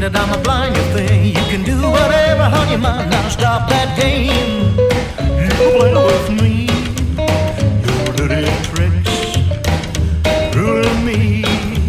that I'm a blind, you think you can do whatever on your mind. Now stop that game. You play with me. Your dirty tricks ruin me.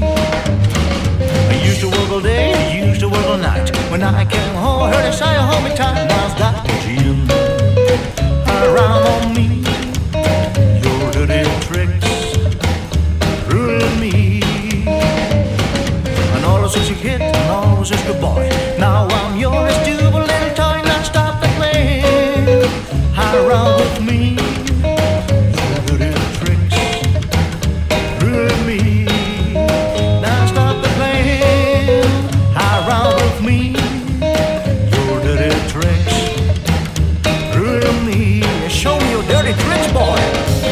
I used to work all day, I used to work all night. When I came home, I heard a sigh, hold me tight. Now stop cheating around on me. Your dirty tricks ruin me. And all the since you hit, and all was just good boy. Now I'm yours, stupid little toy. Now stop the playing around with me. Your dirty tricks ruin me. Now stop the playing around with me. Your dirty tricks ruin me. Show me your dirty tricks, boy.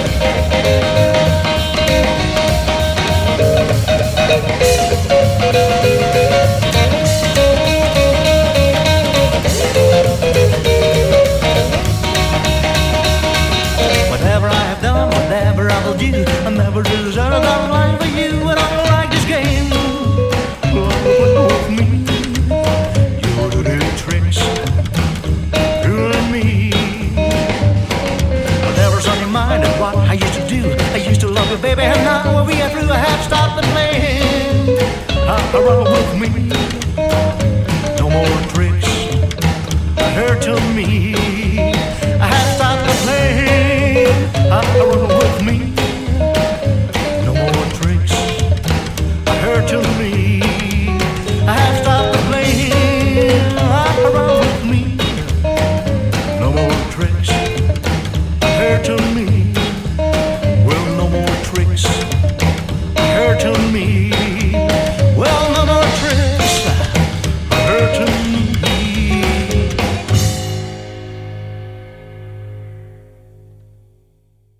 Whatever I have done, whatever I will do, I never deserve that life for you. And I don't like this game. Play with me. Your dirty tricks ruin me. Whatever's on your mind and what I used to do, I used to love you, baby, and now we are through. I have stopped the playing around with me. No more tricks hurting me. I have stopped the playing around with me. No more tricks hurting me. I have stopped the playing around with me. No more tricks hurting me. Well, no more tricks hurting me.